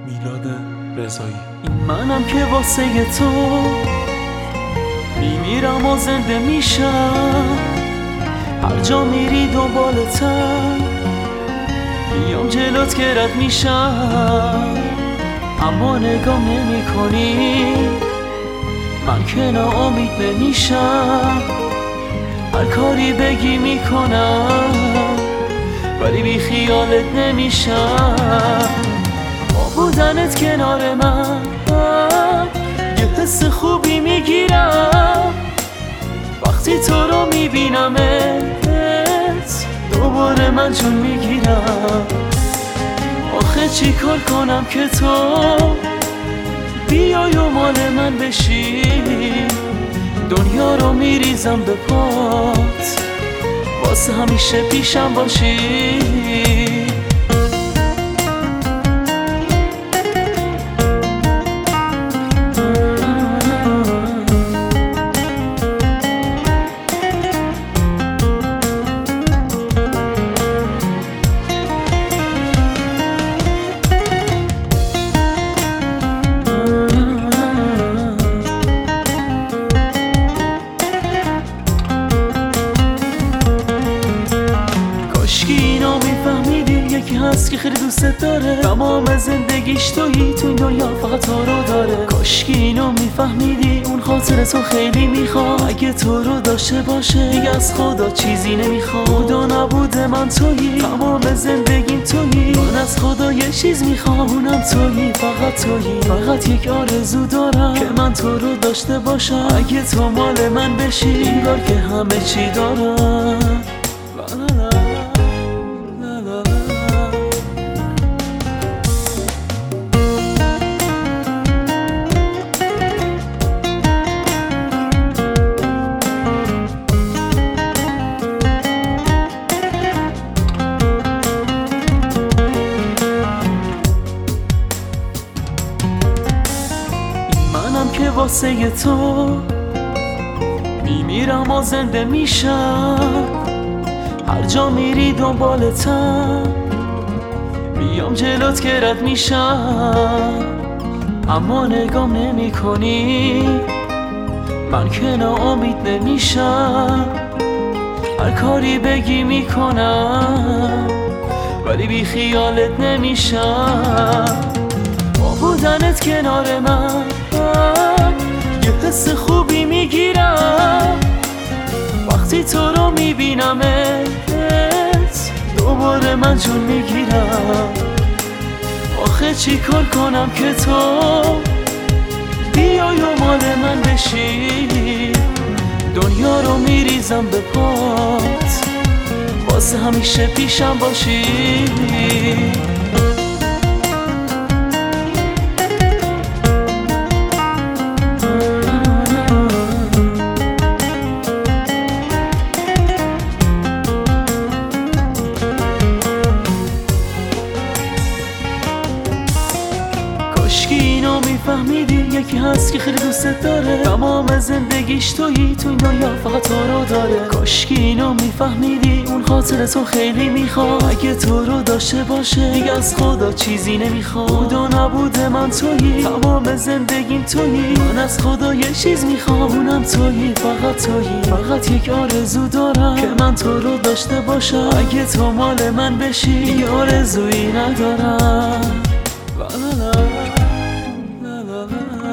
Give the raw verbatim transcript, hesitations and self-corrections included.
میلاد رضایی. این منم که واسه تو میمیرم و زنده میشم، هر جا میری دنبالتم، میام جلوت که رد میشم، اما نگام نمی کنی، من که ناامید نمیشم، هر کاری بگی میکنم ولی بی خیالت نمیشم. با بودنت کنار من یه حس خوبی میگیرم، وقتی تو رو میبینمت دوباره من جون میگیرم. آخه چی کار کنم که تو بیای و مال من بشی، دنیا رو میریزم به پات واسه همیشه پیشم باشی. یکی هست که خیلی دوستت داره، تمام زندگیش تویی، تو این دنیا فقط تو رو داره. کاشکی اینو میفهمیدی، اون خاطر تو خیلی میخواد، اگه تو رو داشته باشه دیگه از خدا چیزی نمیخواد. خدا نبوده من تویی، تمام زندگیم تویی، من از خدا یه چیز میخوام اونم تویی، فقط تویی. فقط یک آرزو دارم که من تو رو داشته باشم، اگه تو مال من بشی انگار که همه چی دارم. منم که واسه تو میمیرم و زنده میشم، هر جا میری دنبالتم، میام جلوت که رد میشم، اما نگام نمی کنی، من که ناامید نمیشم، هر کاری بگی میکنم ولی بی خیالت نمیشم. با بودنت کنار من یه حس خوبی میگیرم، وقتی تو رو میبینمت دوباره من جون میگیرم. آخه چی کار کنم که تو بیای و مال من بشی، دنیا رو میریزم به پات واسه همیشه پیشم باشی. کاشکی اینو میفهمیدی، یکی هست که خیلی دوستت داره، تمام زندگیش تویی، تو این دنیا فقط تو رو داره. کاشکی اینو میفهمیدی، اون خاطر تو خیلی میخواد، اگه تو رو داشته باشه دیگه از خدا چیزی نمیخواد. خدا نبوده من تویی، تمام زندگیم تویی، من از خدا یه چیز میخوام اونم تویی، فقط تویی. فقط یک آرزو دارم که من تو رو داشته باشم، اگه تو مال من بشی دیگه آرزویی ندارم. لا لا لا لا لا لا.